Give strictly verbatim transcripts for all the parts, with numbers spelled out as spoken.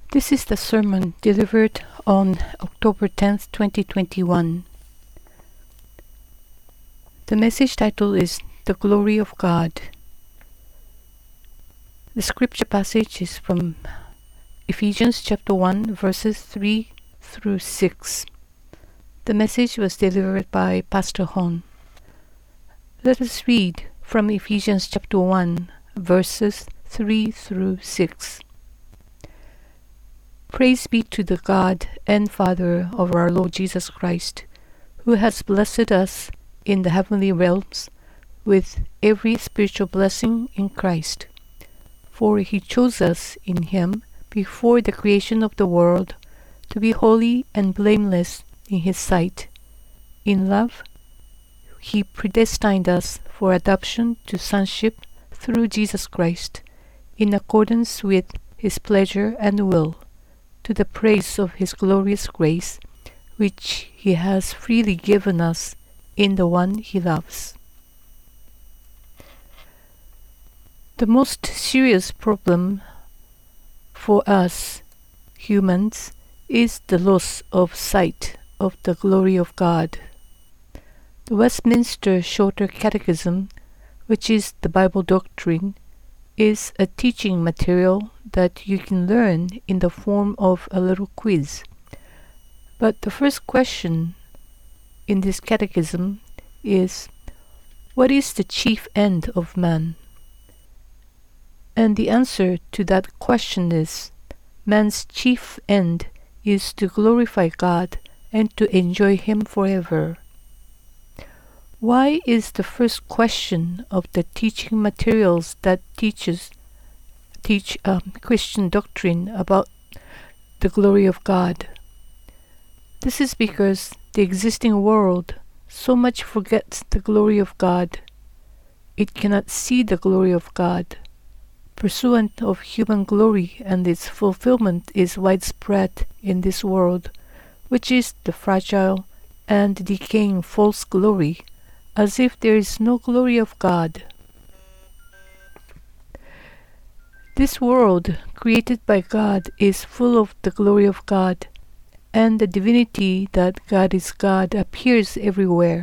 This is the sermon delivered on October tenth, twenty twenty-one. The message title is The Glory of God. The scripture passage is from Ephesians chapter one, verses three through six. The message was delivered by Pastor Hon. Let us read from Ephesians chapter one, verses three through six. Praise be to the God and Father of our Lord Jesus Christ, who has blessed us in the heavenly realms with every spiritual blessing in Christ. For he chose us in him before the creation of the world to be holy and blameless in his sight. In love, he predestined us for adoption to sonship through Jesus Christ, in accordance with his pleasure and will, to the praise of his glorious grace, which he has freely given us in the one he loves. The most serious problem for us humans is the loss of sight of the glory of God. The Westminster Shorter Catechism, which is the Bible doctrine, is a teaching material that you can learn in the form of a little quiz. But the first question in this catechism is, what is the chief end of man? And the answer to that question is, man's chief end is to glorify God and to enjoy him forever. Why is the first question of the teaching materials that teaches teach um, Christian doctrine about the glory of God? This is because the existing world so much forgets the glory of God. It cannot see the glory of God. Pursuit of human glory and its fulfillment is widespread in this world, which is the fragile and decaying false glory, as if there is no glory of God. This world, created by God, is full of the glory of God, and the divinity that God is God appears everywhere.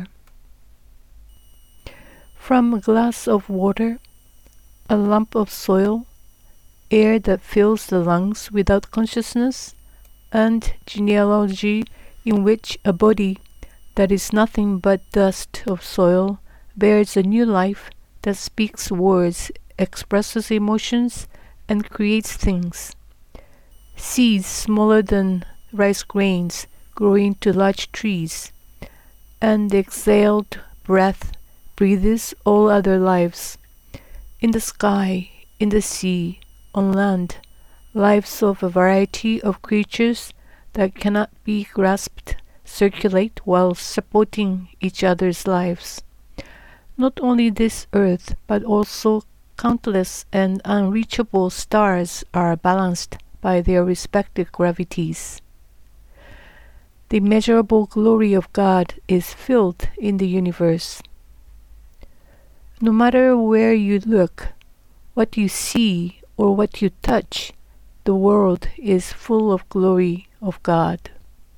From a glass of water, a lump of soil, air that fills the lungs without consciousness, and genealogy in which a body that is nothing but dust of soil bears a new life that speaks words, expresses emotions, and creates things. Seeds smaller than rice grains grow into large trees, and the exhaled breath breathes all other lives. In the sky, in the sea, on land, lives of a variety of creatures that cannot be grasped circulate while supporting each other's lives. Not only this earth, but also countless and unreachable stars are balanced by their respective gravities. The immeasurable glory of God is filled in the universe. No matter where you look, what you see, or what you touch, the world is full of glory of God.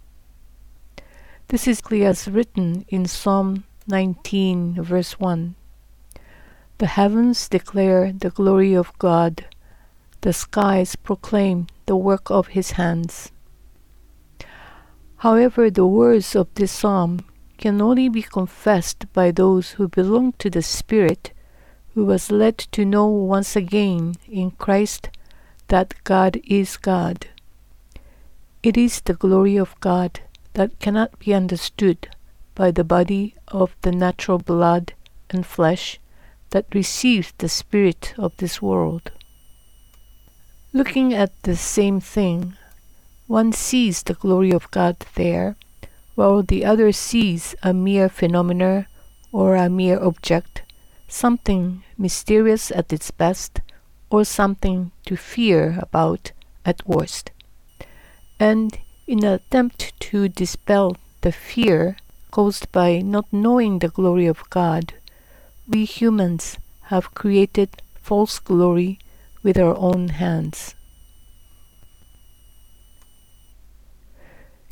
This is clear as written in Psalm nineteen, verse one. The heavens declare the glory of God. The skies proclaim the work of his hands. However, the words of this psalm can only be confessed by those who belong to the Spirit, who was led to know once again in Christ that God is God. It is the glory of God that cannot be understood by the body of the natural blood and flesh that receives the spirit of this world. Looking at the same thing, one sees the glory of God there, while the other sees a mere phenomena or a mere object, something mysterious at its best, or something to fear about at worst. And in an attempt to dispel the fear caused by not knowing the glory of God, we humans have created false glory with our own hands.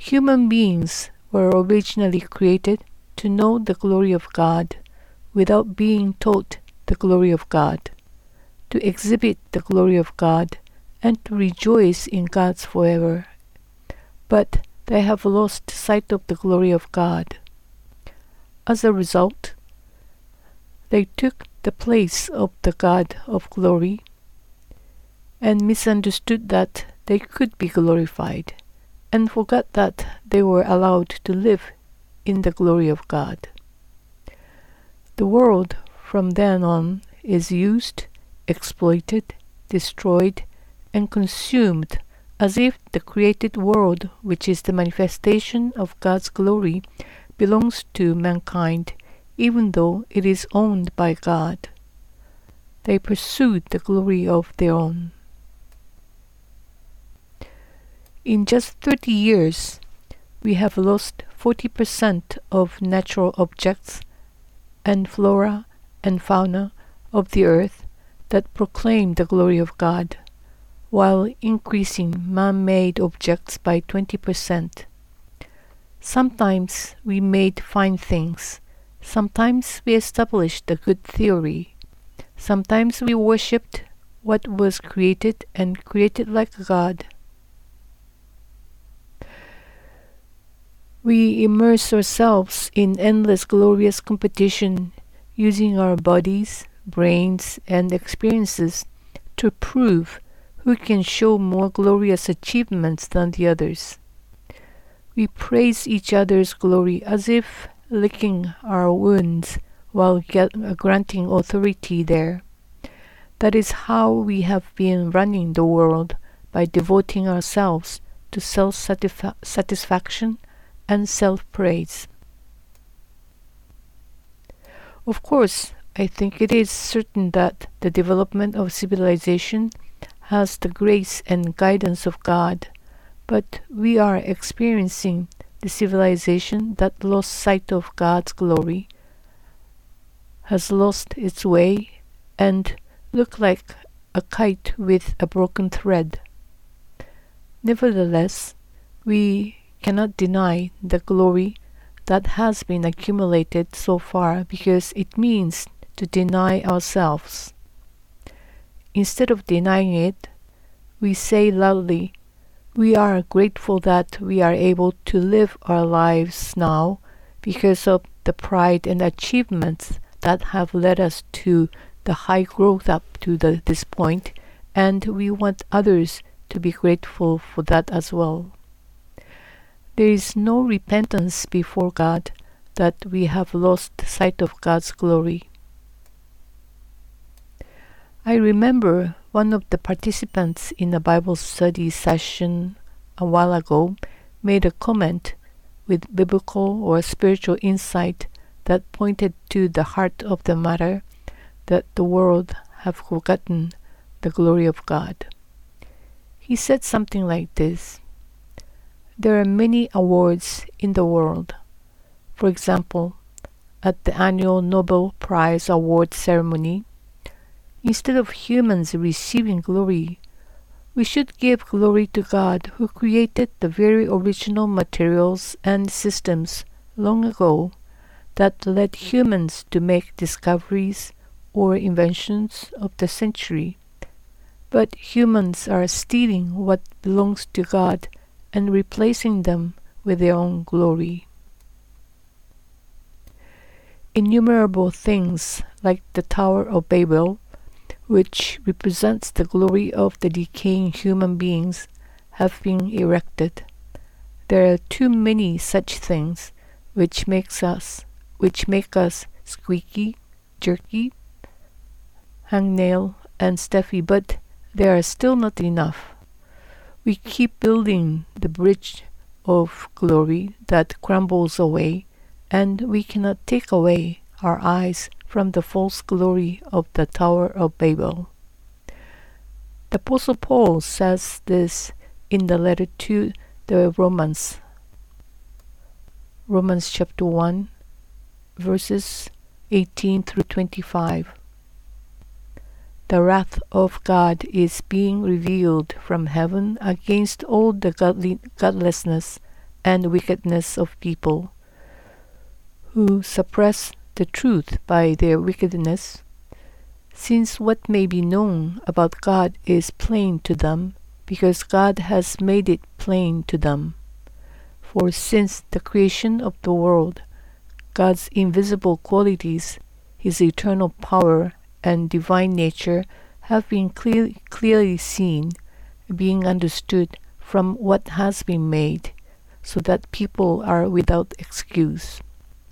Human beings were originally created to know the glory of God without being taught the glory of God, to exhibit the glory of God, and to rejoice in God forever. But they have lost sight of the glory of God. As a result, they took the place of the God of glory and misunderstood that they could be glorified, and forgot that they were allowed to live in the glory of God. The world from then on is used, exploited, destroyed, and consumed as if the created world, which is the manifestation of God's glory, belongs to mankind, even though it is owned by God. They pursued the glory of their own. In just thirty years, we have lost forty percent of natural objects and flora and fauna of the earth that proclaim the glory of God, while increasing man-made objects by twenty percent. Sometimes we made fine things. Sometimes we established a good theory. Sometimes we worshipped what was created and created like God. We immerse ourselves in endless glorious competition, using our bodies, brains, and experiences to prove who can show more glorious achievements than the others. We praise each other's glory as if licking our wounds while get, uh, granting authority there. That is how we have been running the world, by devoting ourselves to self-satisfaction and self-praise. Of course, I think it is certain that the development of civilization has the grace and guidance of God, but we are experiencing the civilization that lost sight of God's glory, has lost its way, and look like a kite with a broken thread. Nevertheless, we cannot deny the glory that has been accumulated so far, because it means to deny ourselves. Instead of denying it, we say loudly, we are grateful that we are able to live our lives now because of the pride and achievements that have led us to the high growth up to the, this point, and we want others to be grateful for that as well. There is no repentance before God that we have lost sight of God's glory. I remember one of the participants in a Bible study session a while ago made a comment with biblical or spiritual insight that pointed to the heart of the matter, that the world have forgotten the glory of God. He said something like this: there are many awards in the world. For example, at the annual Nobel Prize award ceremony, instead of humans receiving glory, we should give glory to God, who created the very original materials and systems long ago that led humans to make discoveries or inventions of the century. But humans are stealing what belongs to God and replacing them with their own glory. Innumerable things like the Tower of Babel, which represents the glory of the decaying human beings, have been erected. There are too many such things which makes us which make us squeaky, jerky, hangnail, and stuffy, but they are still not enough. We keep building the bridge of glory that crumbles away, and we cannot take away our eyes from the false glory of the Tower of Babel. The Apostle Paul says this in the letter to the Romans, Romans chapter one, verses eighteen through twenty-five. The wrath of God is being revealed from heaven against all the godly, godlessness and wickedness of people, who suppress the truth by their wickedness, since what may be known about God is plain to them, because God has made it plain to them. For since the creation of the world, God's invisible qualities, His eternal power and divine nature, have been clear, clearly seen, being understood from what has been made, so that people are without excuse.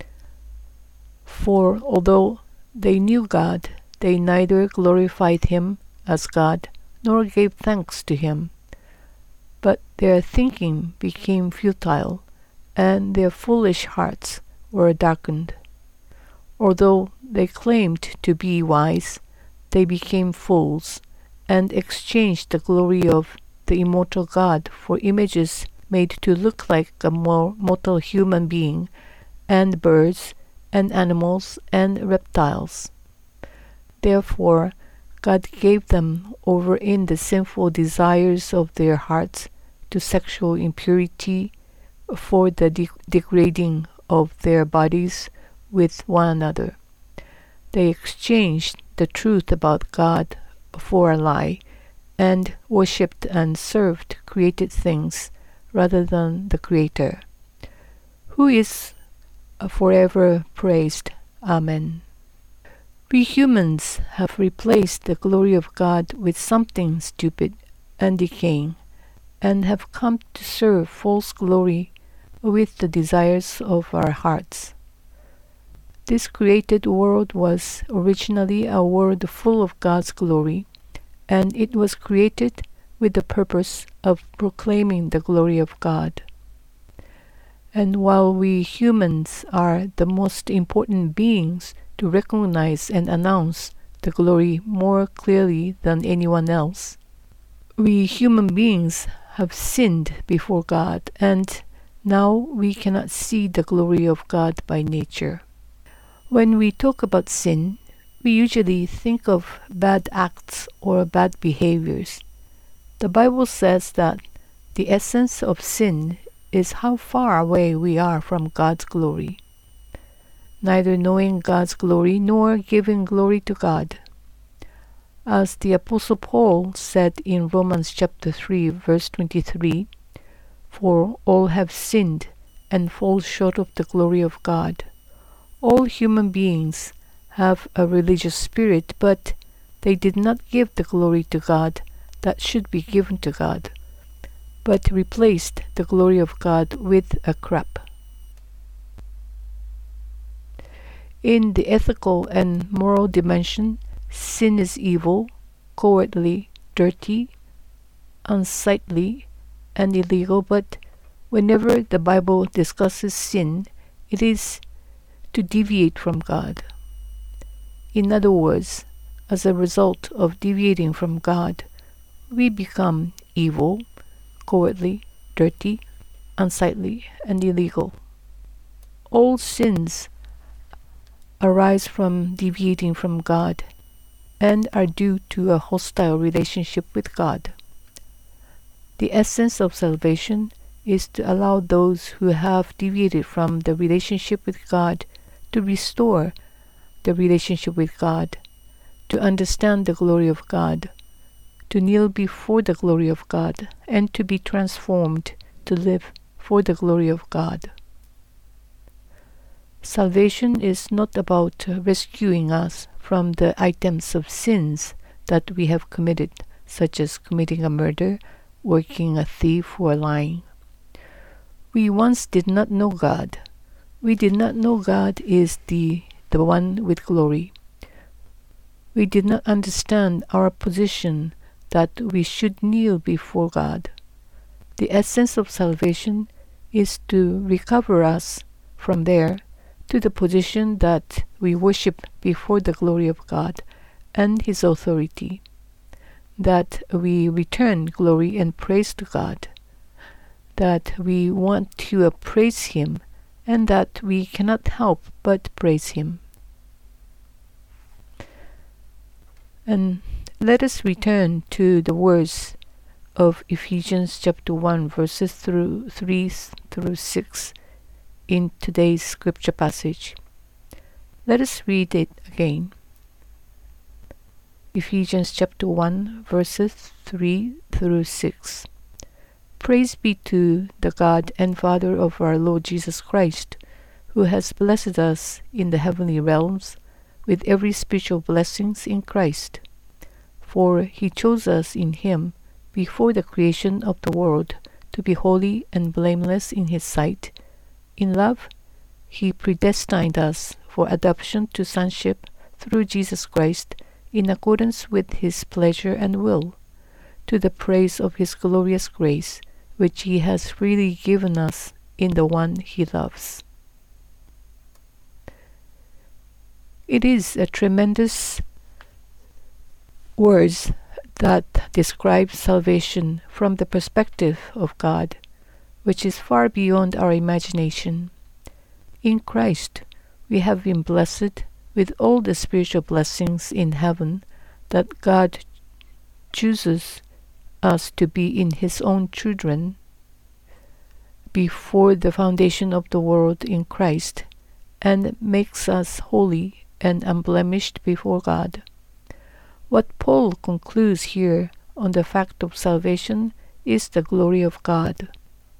For although they knew God, they neither glorified Him as God, nor gave thanks to Him. But their thinking became futile, and their foolish hearts were darkened. Although they claimed to be wise, they became fools, and exchanged the glory of the immortal God for images made to look like a more mortal human being, and birds, and animals, and reptiles. Therefore God gave them over in the sinful desires of their hearts to sexual impurity, for the de- degrading of their bodies with one another. They exchanged the truth about God for a lie, and worshipped and served created things rather than the Creator, who is forever praised. Amen. We humans have replaced the glory of God with something stupid and decaying, and have come to serve false glory with the desires of our hearts. This created world was originally a world full of God's glory, and it was created with the purpose of proclaiming the glory of God. And while we humans are the most important beings to recognize and announce the glory more clearly than anyone else, we human beings have sinned before God, and now we cannot see the glory of God by nature. When we talk about sin, we usually think of bad acts or bad behaviors. The Bible says that the essence of sin is how far away we are from God's glory, neither knowing God's glory nor giving glory to God. As the Apostle Paul said in Romans chapter three, verse twenty-three, "For all have sinned and fall short of the glory of God." All human beings have a religious spirit, but they did not give the glory to God that should be given to God, but replaced the glory of God with a crap. In the ethical and moral dimension, sin is evil, cowardly, dirty, unsightly, and illegal, but whenever the Bible discusses sin, it is to deviate from God. In other words, as a result of deviating from God, we become evil, cowardly, dirty, unsightly, and illegal. All sins arise from deviating from God and are due to a hostile relationship with God. The essence of salvation is to allow those who have deviated from the relationship with God to restore the relationship with God, to understand the glory of God, to kneel before the glory of God, and to be transformed to live for the glory of God. Salvation is not about rescuing us from the items of sins that we have committed, such as committing a murder, working a thief, or lying. We once did not know God. We did not know God is the, the one with glory. We did not understand our position that we should kneel before God. The essence of salvation is to recover us from there to the position that we worship before the glory of God and His authority, that we return glory and praise to God, that we want to praise Him, and that we cannot help but praise Him. And let us return to the words of Ephesians chapter one verses through three through six in today's scripture passage. Let us read it again. Ephesians chapter one verses three through six. Praise be to the God and Father of our Lord Jesus Christ, who has blessed us in the heavenly realms with every spiritual blessings in Christ. For he chose us in him before the creation of the world to be holy and blameless in his sight. In love, he predestined us for adoption to sonship through Jesus Christ in accordance with his pleasure and will, to the praise of his glorious grace, which he has freely given us in the one he loves. It is a tremendous words that describe salvation from the perspective of God, which is far beyond our imagination. In Christ, we have been blessed with all the spiritual blessings in heaven that God chooses us to be in his own children before the foundation of the world in Christ, and makes us holy and unblemished before God. What Paul concludes here on the fact of salvation is the glory of God.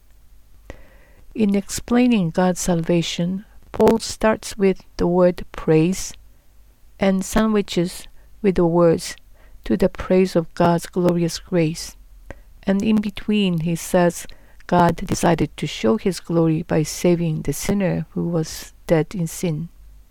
In explaining God's salvation, Paul starts with the word praise and sandwiches with the words to the praise of God's glorious grace. And in between he says God decided to show his glory by saving the sinner who was dead in sin.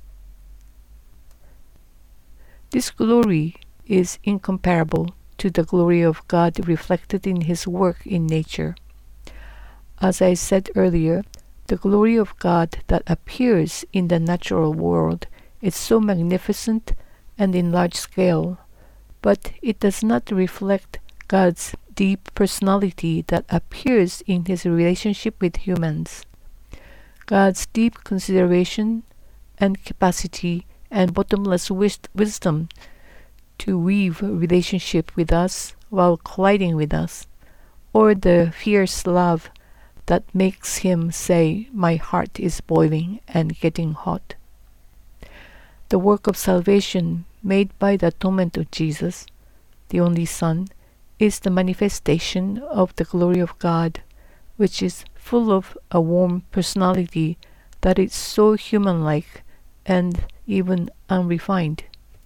This glory is incomparable to the glory of God reflected in his work in nature. As I said earlier, the glory of God that appears in the natural world is so magnificent and in large scale, but it does not reflect God's deep personality that appears in his relationship with humans. God's deep consideration and capacity and bottomless wis- wisdom to weave a relationship with us while colliding with us, or the fierce love that makes him say, "My heart is boiling and getting hot." The work of salvation made by the atonement of Jesus, the only Son, is the manifestation of the glory of God, which is full of a warm personality that is so human-like and even unrefined.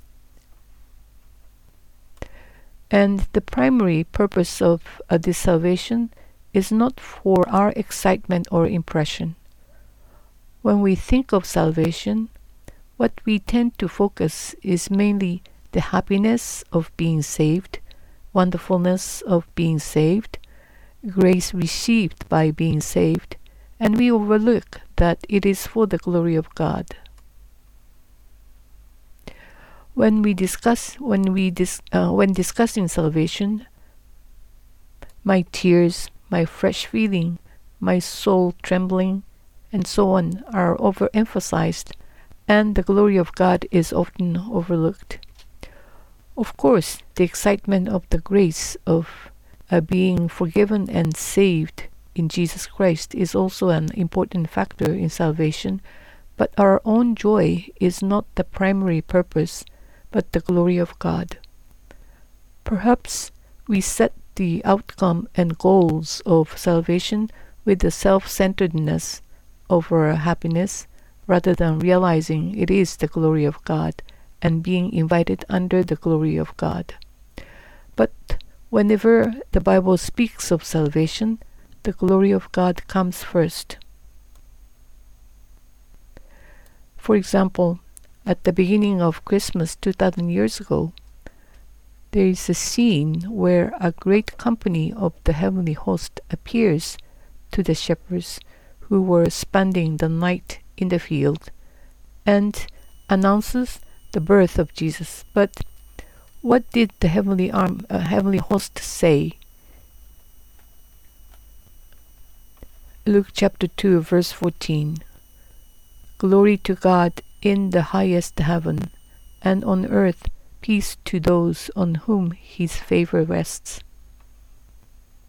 And the primary purpose of uh, this salvation is not for our excitement or impression. When we think of salvation, what we tend to focus is mainly the happiness of being saved, wonderfulness of being saved, grace received by being saved, and we overlook that it is for the glory of God. When we discuss, when we dis, uh, when discussing salvation, my tears, my fresh feeling, my soul trembling, and so on are overemphasized, and the glory of God is often overlooked. Of course, the excitement of the grace of uh, being forgiven and saved in Jesus Christ is also an important factor in salvation, but our own joy is not the primary purpose, but the glory of God. Perhaps we set the outcome and goals of salvation with the self-centeredness of our happiness, rather than realizing it is the glory of God and being invited under the glory of God. But whenever the Bible speaks of salvation, the glory of God comes first. For example, at the beginning of Christmas two thousand years ago, there is a scene where a great company of the heavenly host appears to the shepherds who were spending the night in the field and announces the birth of Jesus. But what did the heavenly arm, uh, heavenly host say? Luke chapter two, verse fourteen. Glory to God in the highest heaven, and on earth peace to those on whom his favor rests.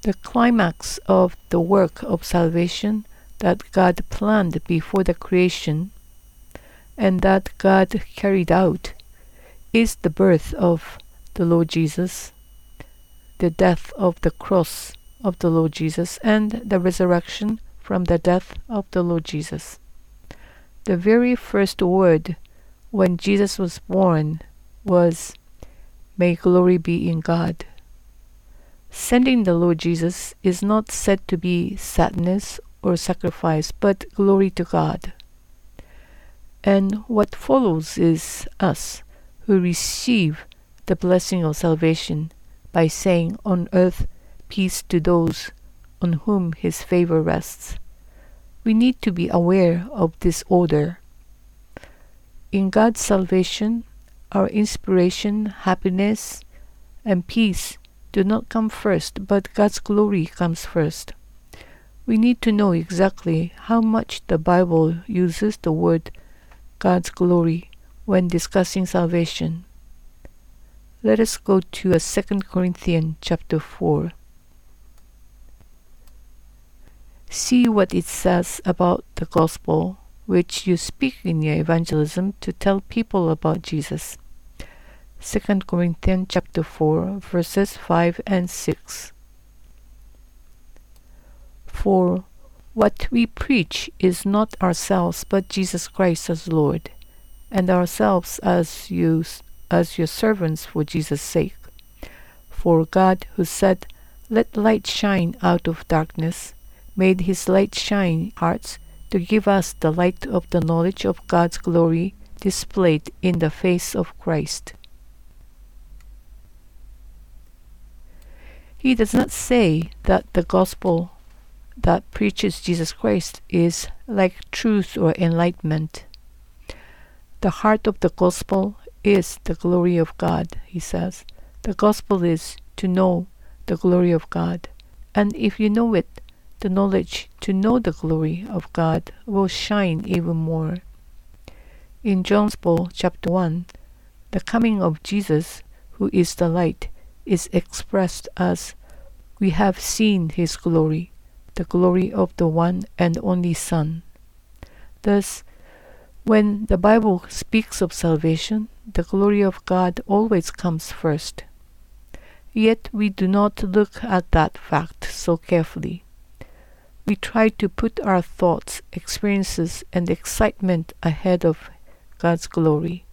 the climax of the work of salvation that God planned before the creation and that God carried out is the birth of the Lord Jesus, the death of the cross of the Lord Jesus, and the resurrection from the death of the Lord Jesus. The very first word when Jesus was born was, "May glory be in God." Sending the Lord Jesus is not said to be sadness or sacrifice, but glory to God. And what follows is us who receive the blessing of salvation by saying, "On earth, peace to those on whom His favor rests." We need to be aware of this order. In God's salvation, our inspiration, happiness, and peace do not come first, but God's glory comes first. We need to know exactly how much the Bible uses the word God's glory when discussing salvation. Let us go to Second Corinthians chapter four. See what it says about the gospel, which you speak in your evangelism to tell people about Jesus. Second Corinthians chapter four, verses five and six. For what we preach is not ourselves, but Jesus Christ as Lord, and ourselves as you, as your servants for Jesus' sake. For God, who said, "Let light shine out of darkness," made His light shine in hearts to give us the light of the knowledge of God's glory displayed in the face of Christ. He does not say that the gospel that preaches Jesus Christ is like truth or enlightenment. The heart of the gospel is the glory of God, he says. The gospel is to know the glory of God. And if you know it, the knowledge to know the glory of God will shine even more. In John's Gospel, chapter one, the coming of Jesus, who is the light, is expressed as, "We have seen His glory, the glory of the one and only Son." Thus, when the Bible speaks of salvation, the glory of God always comes first. Yet we do not look at that fact so carefully. We try to put our thoughts, experiences, and excitement ahead of God's glory.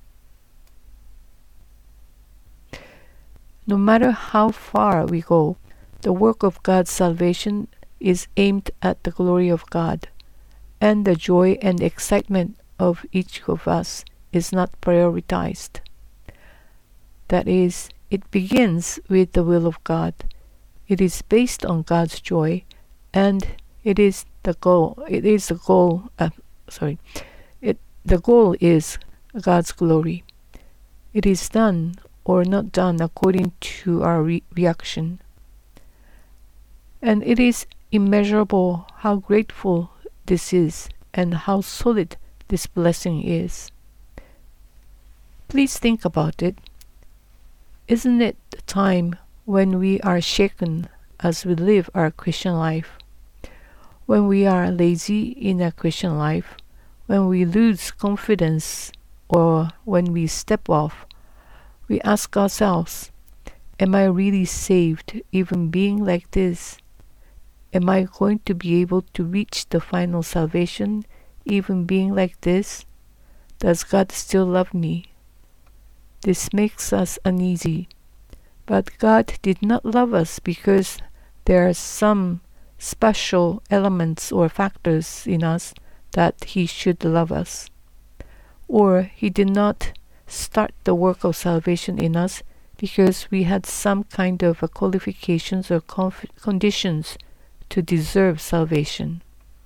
No matter how far we go, the work of God's salvation is aimed at the glory of God, and the joy and excitement of each of us is not prioritized. That is, it begins with the will of God. It is based on God's joy, and it is the goal. It is the goal. Uh, sorry, it the goal is God's glory. It is done or not done according to our re- reaction. And it is immeasurable how grateful this is and how solid this blessing is. Please think about it. Isn't it the time when we are shaken as we live our Christian life? When we are lazy in our Christian life, when we lose confidence, or when we step off, we ask ourselves, am I really saved even being like this? Am I going to be able to reach the final salvation even being like this? Does God still love me? This makes us uneasy. But God did not love us because there are some special elements or factors in us that He should love us. Or He did not start the work of salvation in us because we had some kind of qualifications or conf- conditions to deserve salvation.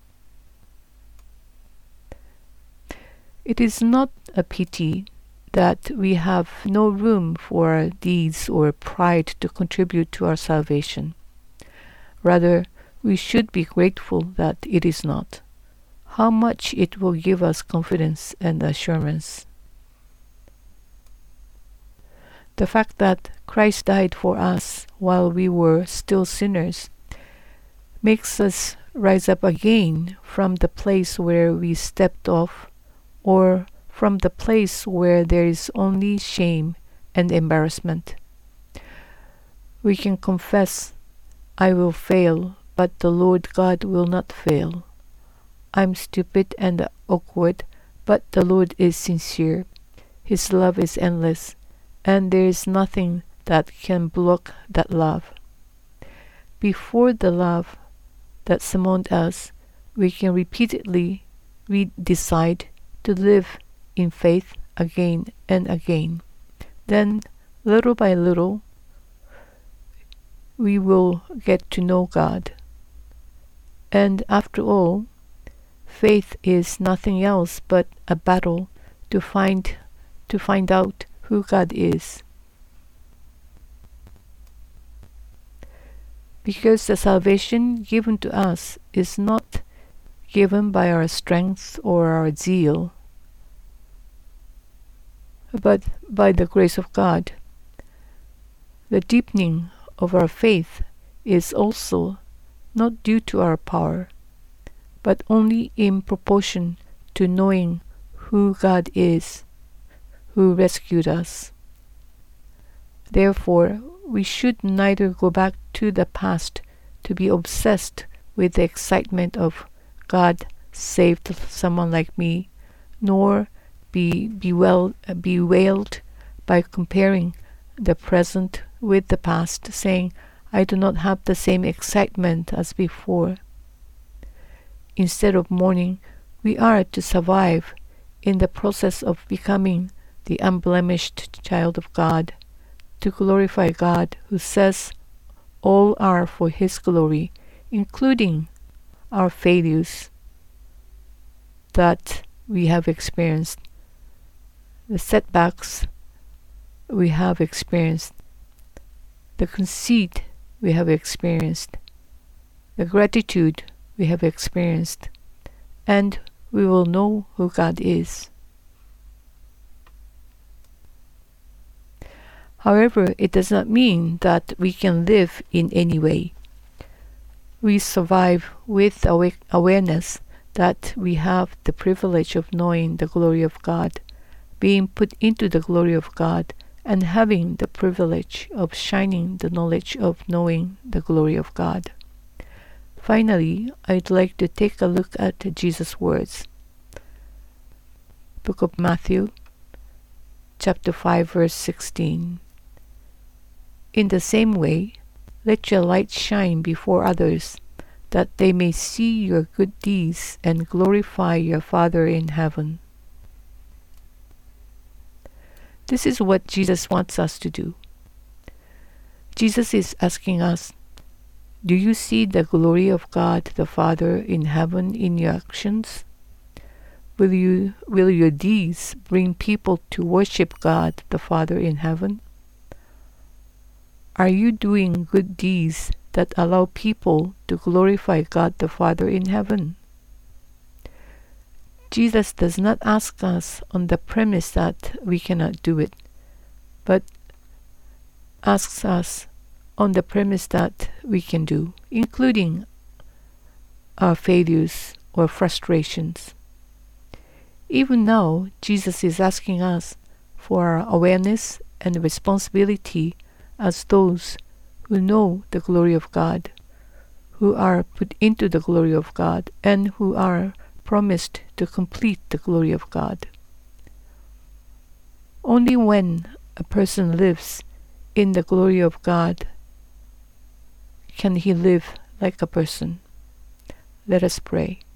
It is not a pity that we have no room for deeds or pride to contribute to our salvation. Rather, we should be grateful that it is not. How much it will give us confidence and assurance. The fact that Christ died for us while we were still sinners makes us rise up again from the place where we stepped off, or from the place where there is only shame and embarrassment. We can confess, I will fail, but the Lord God will not fail. I'm stupid and awkward, but the Lord is sincere. His love is endless, and there is nothing that can block that love. Before the love that summoned us, we can repeatedly we decide to live in faith again and again. Then, little by little, we will get to know God. And after all, faith is nothing else but a battle to find to find out who God is. Because the salvation given to us is not given by our strength or our zeal, but by the grace of God. The deepening of our faith is also not due to our power, but only in proportion to knowing who God is, who rescued us. Therefore, we should neither go back to the past to be obsessed with the excitement of God saved someone like me, nor be bewailed, bewailed by comparing the present with the past, saying, I do not have the same excitement as before. Instead of mourning, we are to survive in the process of becoming the unblemished child of God, to glorify God who says all are for His glory, including our failures that we have experienced, the setbacks we have experienced, the conceit we have experienced, the gratitude we have experienced, and we will know who God is. However, it does not mean that we can live in any way. We survive with awa- awareness that we have the privilege of knowing the glory of God, being put into the glory of God, and having the privilege of shining the knowledge of knowing the glory of God. Finally, I'd like to take a look at Jesus' words. Book of Matthew, chapter five, verse sixteen. In the same way, let your light shine before others, that they may see your good deeds and glorify your Father in heaven. This is what Jesus wants us to do. Jesus is asking us, do you see the glory of God the Father in heaven in your actions? Will you, will your deeds bring people to worship God the Father in heaven? Are you doing good deeds that allow people to glorify God the Father in heaven? Jesus does not ask us on the premise that we cannot do it, but asks us on the premise that we can do, including our failures or frustrations. Even now, Jesus is asking us for our awareness and responsibility as those who know the glory of God, who are put into the glory of God, and who are promised to complete the glory of God. Only when a person lives in the glory of God can he live like a person. Let us pray.